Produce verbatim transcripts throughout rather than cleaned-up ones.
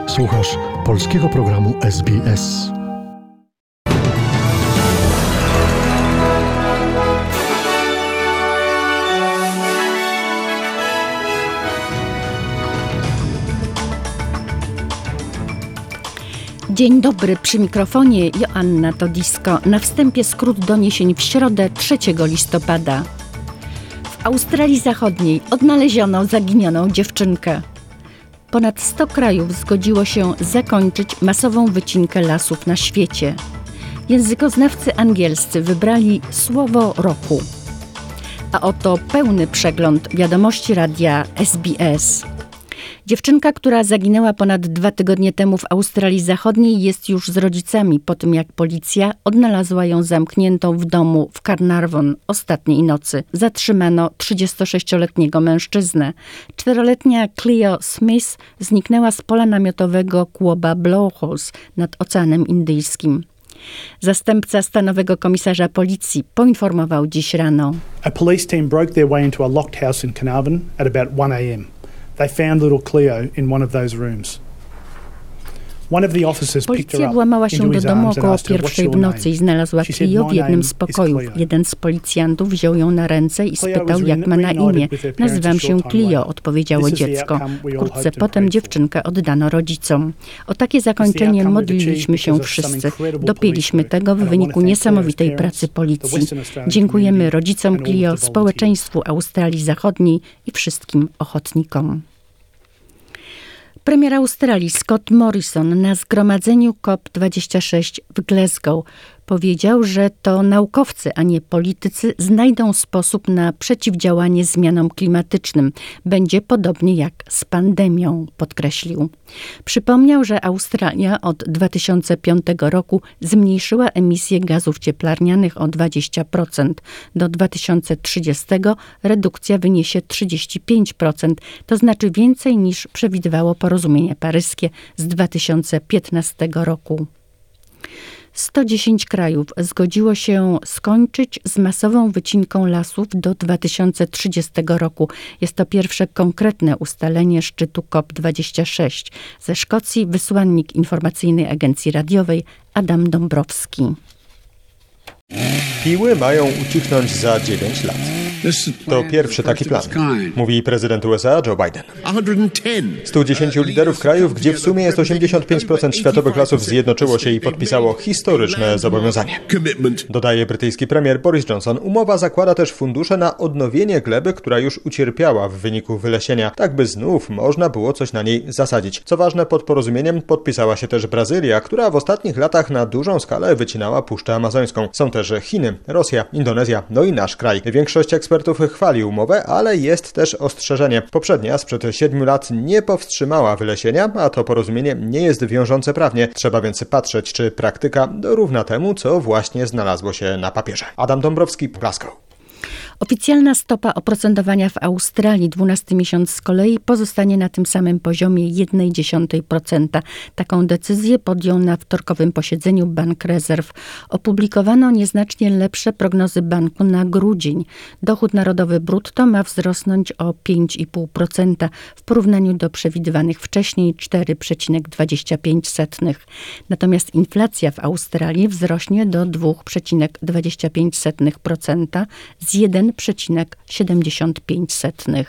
Słuchasz polskiego programu S B S. Dzień dobry, przy mikrofonie Joanna Todisko. Na wstępie skrót doniesień w środę trzeciego listopada. W Australii Zachodniej odnaleziono zaginioną dziewczynkę. Ponad sto krajów zgodziło się zakończyć masową wycinkę lasów na świecie. Językoznawcy angielscy wybrali słowo roku. A oto pełny przegląd wiadomości radia S B S. Dziewczynka, która zaginęła ponad dwa tygodnie temu w Australii Zachodniej, jest już z rodzicami po tym, jak policja odnalazła ją zamkniętą w domu w Carnarvon ostatniej nocy. Zatrzymano trzydziestosześcioletniego mężczyznę. Czteroletnia Cleo Smith zniknęła z pola namiotowego Quobba Blowholes nad Oceanem Indyjskim. Zastępca stanowego komisarza policji poinformował dziś rano. A police team broke their way into a locked house in Carnarvon at about one a.m. They found little Cleo in one of those rooms. Policja włamała się do domu około pierwszej w nocy i znalazła Cleo w jednym z pokojów. Jeden z policjantów wziął ją na ręce i spytał, jak ma na imię. Nazywam się Cleo, odpowiedziało dziecko. Wkrótce potem dziewczynkę oddano rodzicom. O takie zakończenie modliliśmy się wszyscy. Dopięliśmy tego w wyniku niesamowitej pracy policji. Dziękujemy rodzicom Cleo, społeczeństwu Australii Zachodniej i wszystkim ochotnikom. Premier Australii Scott Morrison na zgromadzeniu C O P dwadzieścia sześć w Glasgow powiedział, że to naukowcy, a nie politycy znajdą sposób na przeciwdziałanie zmianom klimatycznym. Będzie podobnie jak z pandemią, podkreślił. Przypomniał, że Australia od dwa tysiące piątego roku zmniejszyła emisję gazów cieplarnianych o dwadzieścia procent. Do dwa tysiące trzydziestego redukcja wyniesie trzydzieści pięć procent, to znaczy więcej niż przewidywało porozumienie paryskie z dwa tysiące piętnastego roku. sto dziesięć krajów zgodziło się skończyć z masową wycinką lasów do dwa tysiące trzydziestego roku. Jest to pierwsze konkretne ustalenie szczytu C O P dwadzieścia sześć. Ze Szkocji wysłannik informacyjnej agencji radiowej Adam Dąbrowski. Piły mają ucichnąć za dziewięć lat. To pierwszy taki plan, mówi prezydent U S A Joe Biden. stu dziesięciu liderów krajów, gdzie w sumie jest osiemdziesiąt pięć procent światowych lasów, zjednoczyło się i podpisało historyczne zobowiązanie. Dodaje brytyjski premier Boris Johnson. Umowa zakłada też fundusze na odnowienie gleby, która już ucierpiała w wyniku wylesienia, tak by znów można było coś na niej zasadzić. Co ważne, pod porozumieniem podpisała się też Brazylia, która w ostatnich latach na dużą skalę wycinała Puszczę Amazońską. Są też Chiny, Rosja, Indonezja, no i nasz kraj. Większość ekspertów chwali umowę, ale jest też ostrzeżenie. Poprzednia sprzed siedmiu lat nie powstrzymała wylesienia, a to porozumienie nie jest wiążące prawnie. Trzeba więc patrzeć, czy praktyka dorówna temu, co właśnie znalazło się na papierze. Adam Dąbrowski, Glasgow. Oficjalna stopa oprocentowania w Australii, dwunasty miesiąc z kolei, pozostanie na tym samym poziomie jeden przecinek dziesięć procent. Taką decyzję podjął na wtorkowym posiedzeniu Bank Rezerw. Opublikowano nieznacznie lepsze prognozy banku na grudzień. Dochód narodowy brutto ma wzrosnąć o pięć przecinek pięć procent w porównaniu do przewidywanych wcześniej cztery przecinek dwadzieścia pięć procent. Natomiast inflacja w Australii wzrośnie do dwa przecinek dwadzieścia pięć procent z jeden przecinek siedemdziesiąt pięć procent.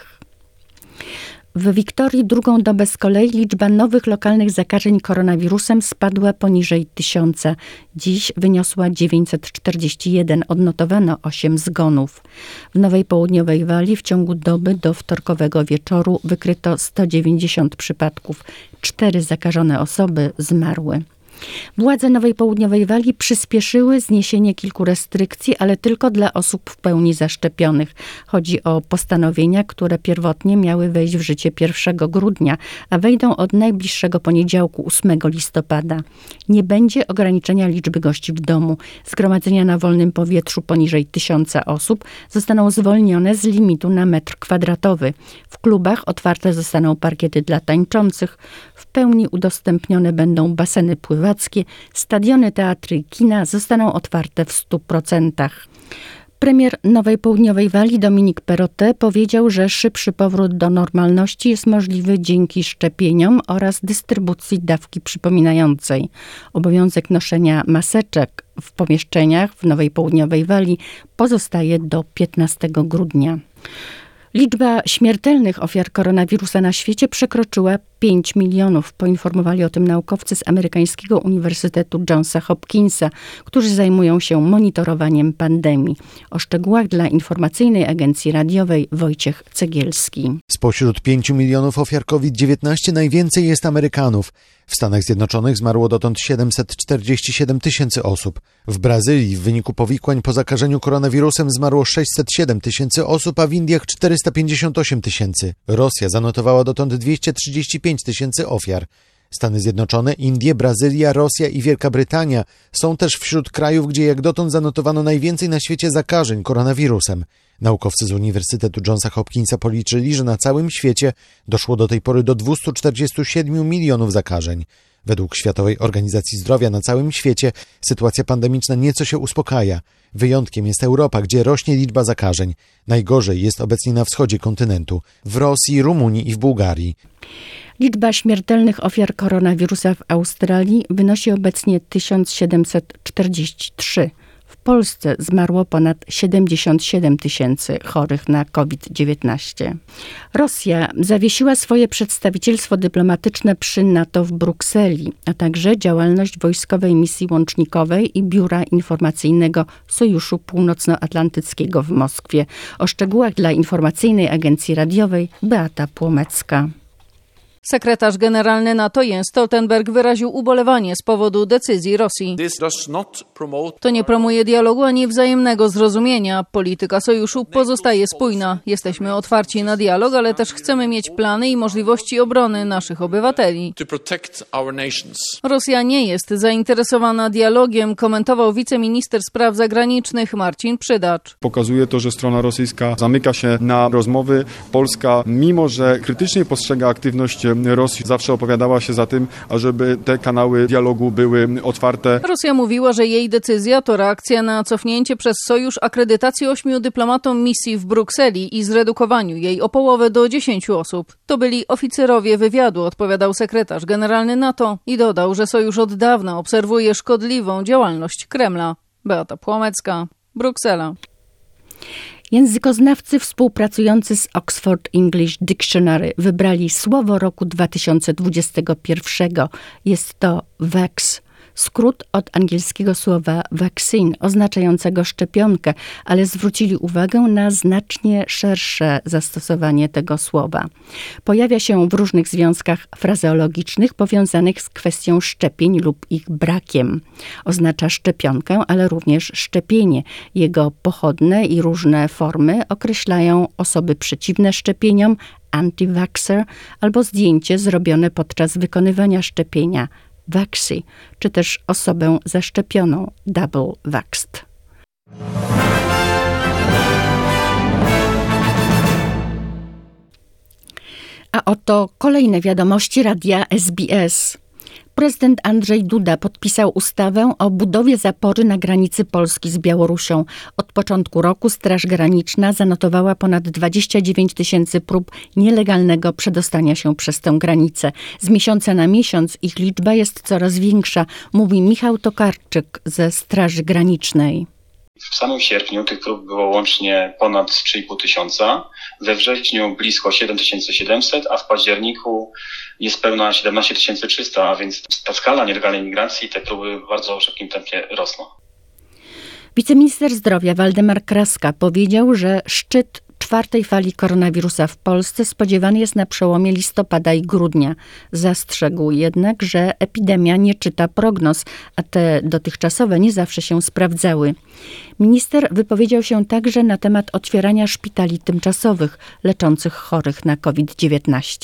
W Wiktorii drugą dobę z kolei liczba nowych lokalnych zakażeń koronawirusem spadła poniżej tysiąca. Dziś wyniosła dziewięćset czterdzieści jeden, odnotowano osiem zgonów. W Nowej Południowej Walii w ciągu doby do wtorkowego wieczoru wykryto sto dziewięćdziesiąt przypadków. Cztery zakażone osoby zmarły. Władze Nowej Południowej Walii przyspieszyły zniesienie kilku restrykcji, ale tylko dla osób w pełni zaszczepionych. Chodzi o postanowienia, które pierwotnie miały wejść w życie pierwszego grudnia, a wejdą od najbliższego poniedziałku, ósmego listopada. Nie będzie ograniczenia liczby gości w domu. Zgromadzenia na wolnym powietrzu poniżej tysiąca osób zostaną zwolnione z limitu na metr kwadratowy. W klubach otwarte zostaną parkiety dla tańczących. W pełni udostępnione będą baseny pływackie. Stadiony, teatry i kina zostaną otwarte w stu procentach. Premier Nowej Południowej Walii Dominic Perrottet powiedział, że szybszy powrót do normalności jest możliwy dzięki szczepieniom oraz dystrybucji dawki przypominającej. Obowiązek noszenia maseczek w pomieszczeniach w Nowej Południowej Walii pozostaje do piętnastego grudnia. Liczba śmiertelnych ofiar koronawirusa na świecie przekroczyła pięć milionów. Poinformowali o tym naukowcy z amerykańskiego Uniwersytetu Johnsa Hopkinsa, którzy zajmują się monitorowaniem pandemii. O szczegółach dla informacyjnej agencji radiowej Wojciech Cegielski. Spośród pięciu milionów ofiar COVID dziewiętnaście najwięcej jest Amerykanów. W Stanach Zjednoczonych zmarło dotąd siedemset czterdzieści siedem tysięcy osób. W Brazylii w wyniku powikłań po zakażeniu koronawirusem zmarło sześćset siedem tysięcy osób, a w Indiach czterysta pięćdziesiąt osiem tysięcy. Rosja zanotowała dotąd dwieście trzydzieści pięć tysięcy ofiar. Stany Zjednoczone, Indie, Brazylia, Rosja i Wielka Brytania są też wśród krajów, gdzie jak dotąd zanotowano najwięcej na świecie zakażeń koronawirusem. Naukowcy z Uniwersytetu Johnsa Hopkinsa policzyli, że na całym świecie doszło do tej pory do dwieście czterdzieści siedem milionów zakażeń. Według Światowej Organizacji Zdrowia na całym świecie sytuacja pandemiczna nieco się uspokaja. Wyjątkiem jest Europa, gdzie rośnie liczba zakażeń. Najgorzej jest obecnie na wschodzie kontynentu, w Rosji, Rumunii i w Bułgarii. Liczba śmiertelnych ofiar koronawirusa w Australii wynosi obecnie tysiąc siedemset czterdzieści trzy. W Polsce zmarło ponad siedemdziesiąt siedem tysięcy chorych na COVID dziewiętnaście. Rosja zawiesiła swoje przedstawicielstwo dyplomatyczne przy NATO w Brukseli, a także działalność wojskowej misji łącznikowej i biura informacyjnego Sojuszu Północnoatlantyckiego w Moskwie. O szczegółach dla informacyjnej agencji radiowej Beata Płomecka. Sekretarz generalny NATO Jens Stoltenberg wyraził ubolewanie z powodu decyzji Rosji. To nie promuje dialogu ani wzajemnego zrozumienia. Polityka sojuszu pozostaje spójna. Jesteśmy otwarci na dialog, ale też chcemy mieć plany i możliwości obrony naszych obywateli. Rosja nie jest zainteresowana dialogiem, komentował wiceminister spraw zagranicznych Marcin Przydacz. Pokazuje to, że strona rosyjska zamyka się na rozmowy. Polska, mimo że krytycznie postrzega aktywność Rosji, zawsze opowiadała się za tym, ażeby te kanały dialogu były otwarte. Rosja mówiła, że jej decyzja to reakcja na cofnięcie przez Sojusz akredytacji ośmiu dyplomatom misji w Brukseli i zredukowaniu jej o połowę do dziesięciu osób. To byli oficerowie wywiadu, odpowiadał sekretarz generalny NATO i dodał, że Sojusz od dawna obserwuje szkodliwą działalność Kremla. Beata Płomecka, Bruksela. Językoznawcy współpracujący z Oxford English Dictionary wybrali słowo roku dwa tysiące dwudziestego pierwszego. Jest to vax, skrót od angielskiego słowa vaccine, oznaczającego szczepionkę, ale zwrócili uwagę na znacznie szersze zastosowanie tego słowa. Pojawia się w różnych związkach frazeologicznych powiązanych z kwestią szczepień lub ich brakiem. Oznacza szczepionkę, ale również szczepienie. Jego pochodne i różne formy określają osoby przeciwne szczepieniom, anti-vaxxer, albo zdjęcie zrobione podczas wykonywania szczepienia, vaxxy, czy też osobę zaszczepioną, double vaxxed. A oto kolejne wiadomości radia S B S. Prezydent Andrzej Duda podpisał ustawę o budowie zapory na granicy Polski z Białorusią. Od początku roku Straż Graniczna zanotowała ponad dwadzieścia dziewięć tysięcy prób nielegalnego przedostania się przez tę granicę. Z miesiąca na miesiąc ich liczba jest coraz większa, mówi Michał Tokarczyk ze Straży Granicznej. W samym sierpniu tych prób było łącznie ponad trzy i pół tysiąca, we wrześniu blisko siedem tysięcy siedemset, a w październiku jest pełna siedemnaście tysięcy trzysta, a więc ta skala nielegalnej migracji, te próby w bardzo szybkim tempie rosną. Wiceminister zdrowia Waldemar Kraska powiedział, że szczyt czwartej fali koronawirusa w Polsce spodziewany jest na przełomie listopada i grudnia. Zastrzegł jednak, że epidemia nie czyta prognoz, a te dotychczasowe nie zawsze się sprawdzały. Minister wypowiedział się także na temat otwierania szpitali tymczasowych leczących chorych na COVID dziewiętnaście.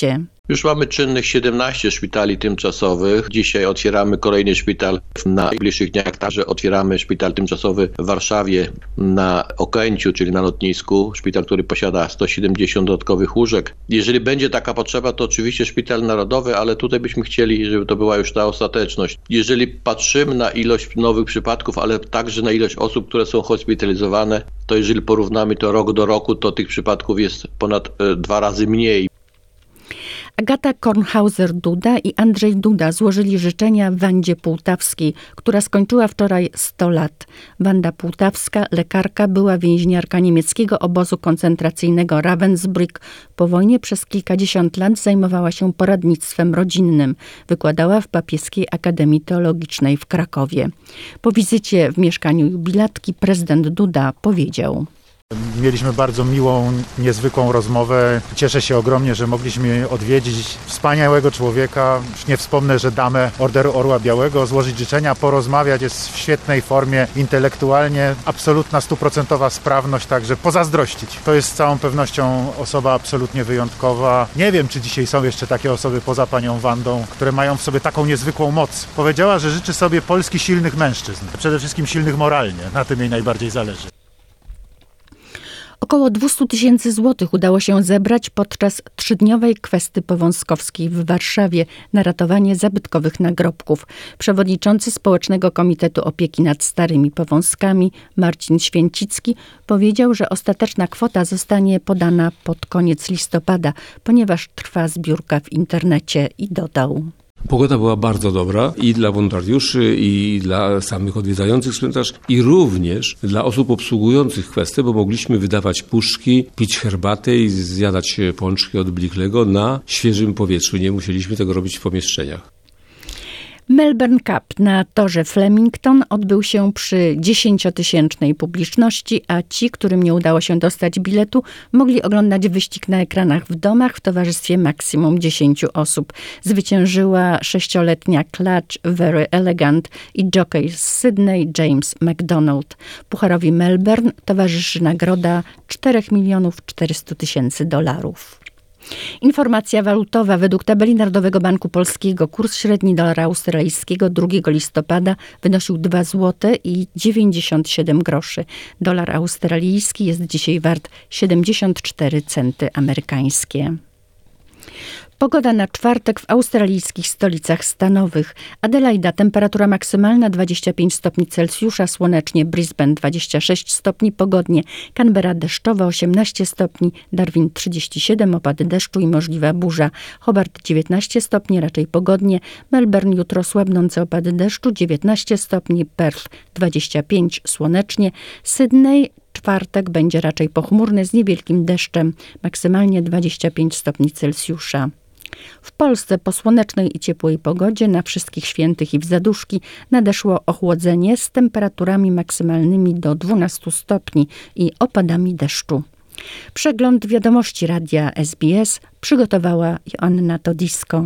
Już mamy czynnych siedemnaście szpitali tymczasowych. Dzisiaj otwieramy kolejny szpital w najbliższych dniach. Także otwieramy szpital tymczasowy w Warszawie na Okęciu, czyli na lotnisku. Szpital, który posiada sto siedemdziesiąt dodatkowych łóżek. Jeżeli będzie taka potrzeba, to oczywiście szpital narodowy, ale tutaj byśmy chcieli, żeby to była już ta ostateczność. Jeżeli patrzymy na ilość nowych przypadków, ale także na ilość osób, które są hospitalizowane, to jeżeli porównamy to rok do roku, to tych przypadków jest ponad e, dwa razy mniej. Agata Kornhauser-Duda i Andrzej Duda złożyli życzenia Wandzie Pułtawskiej, która skończyła wczoraj sto lat. Wanda Pułtawska, lekarka, była więźniarka niemieckiego obozu koncentracyjnego Ravensbrück. Po wojnie przez kilkadziesiąt lat zajmowała się poradnictwem rodzinnym. Wykładała w Papieskiej Akademii Teologicznej w Krakowie. Po wizycie w mieszkaniu jubilatki prezydent Duda powiedział: Mieliśmy bardzo miłą, niezwykłą rozmowę. Cieszę się ogromnie, że mogliśmy odwiedzić wspaniałego człowieka. Już nie wspomnę, że damę Orderu Orła Białego, złożyć życzenia, porozmawiać. Jest w świetnej formie intelektualnie. Absolutna, stuprocentowa sprawność, także pozazdrościć. To jest z całą pewnością osoba absolutnie wyjątkowa. Nie wiem, czy dzisiaj są jeszcze takie osoby poza panią Wandą, które mają w sobie taką niezwykłą moc. Powiedziała, że życzy sobie Polski silnych mężczyzn. Przede wszystkim silnych moralnie. Na tym jej najbardziej zależy. Około dwieście tysięcy złotych udało się zebrać podczas trzydniowej kwesty powązkowskiej w Warszawie na ratowanie zabytkowych nagrobków. Przewodniczący Społecznego Komitetu Opieki nad Starymi Powązkami Marcin Święcicki powiedział, że ostateczna kwota zostanie podana pod koniec listopada, ponieważ trwa zbiórka w internecie, i dodał: Pogoda była bardzo dobra i dla wolontariuszy, i dla samych odwiedzających cmentarz, i również dla osób obsługujących kwestię, bo mogliśmy wydawać puszki, pić herbatę i zjadać pączki od Blichlego na świeżym powietrzu. Nie musieliśmy tego robić w pomieszczeniach. Melbourne Cup na torze Flemington odbył się przy dziesięciotysięcznej publiczności, a ci, którym nie udało się dostać biletu, mogli oglądać wyścig na ekranach w domach w towarzystwie maksimum dziesięciu osób. Zwyciężyła sześcioletnia Clutch Very Elegant i jockey z Sydney James McDonald. Pucharowi Melbourne towarzyszy nagroda cztery miliony czterysta tysięcy dolarów. Informacja walutowa. Według tabeli Narodowego Banku Polskiego kurs średni dolara australijskiego drugiego listopada wynosił dwa złote i dziewięćdziesiąt siedem groszy. Dolar australijski jest dzisiaj wart siedemdziesiąt cztery centy amerykańskie. Pogoda na czwartek w australijskich stolicach stanowych. Adelaida temperatura maksymalna dwadzieścia pięć stopni Celsjusza, słonecznie. Brisbane dwadzieścia sześć stopni, pogodnie. Canberra deszczowa osiemnaście stopni, Darwin trzydzieści siedem, opady deszczu i możliwa burza. Hobart dziewiętnaście stopni, raczej pogodnie. Melbourne jutro słabnące opady deszczu dziewiętnaście stopni, Perth dwadzieścia pięć, słonecznie. Sydney czwartek będzie raczej pochmurny z niewielkim deszczem, maksymalnie dwadzieścia pięć stopni Celsjusza. W Polsce po słonecznej i ciepłej pogodzie na Wszystkich Świętych i w Zaduszki nadeszło ochłodzenie z temperaturami maksymalnymi do dwunastu stopni i opadami deszczu. Przegląd wiadomości radia S B S przygotowała Joanna Todisko.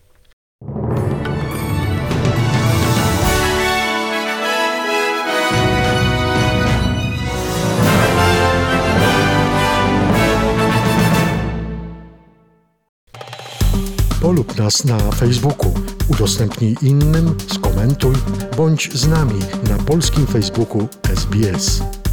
Polub nas na Facebooku, udostępnij innym, skomentuj, bądź z nami na polskim Facebooku S B S.